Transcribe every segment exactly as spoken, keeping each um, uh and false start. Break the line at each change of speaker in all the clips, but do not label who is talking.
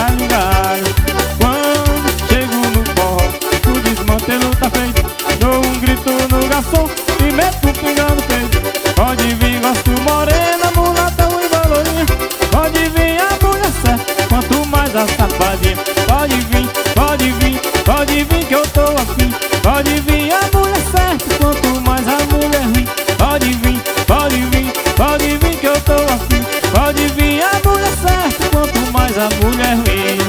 galho, galho. Quando chego no forró, o desmantelo tá feito. Dou um grito no garçom e meto o pingão no peito. Pode vir, gosto morena, mulata e valorinha. Pode vir a mulher certa, quanto mais a safadinha. Pode vir, pode vir, pode vir que eu tô afim. Pode vir a mulher certa, quanto mais a mulher ruim. Pode vir, pode vir, pode vir que eu tô afim. Pode vir a mulher certa, quanto mais a mulher ruim.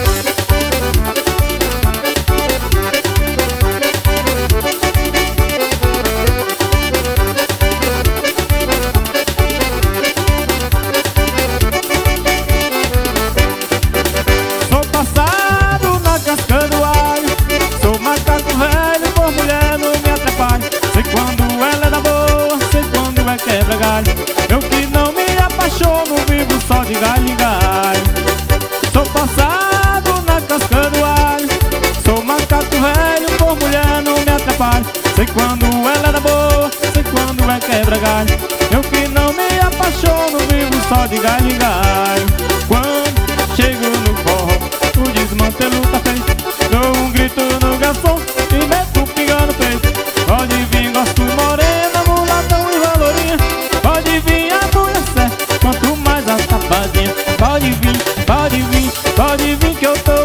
Sou passado na casca do alho, sou macaco velho, por mulher não me atrapalha. Sei quando ela é da boa, sei quando é quebra galho. Eu que não me apaixono, vivo só de galho em galho. Sou passado na casca do alho, sou macaco velho, por mulher não me atrapalha. Sei quando ela é da boa, sei quando é quebra galho. Eu que não me apaixono, vivo só de galho em galho. Quando chego no forró, o desmantelo tá feito. Dou um grito no garçom e meto o pingão no peito. Pode vir, gosto morena, mulatão e valorinha. Pode vir a mulher certa, quanto mais a safadinha. Pode vir, pode vir, pode vir que eu tô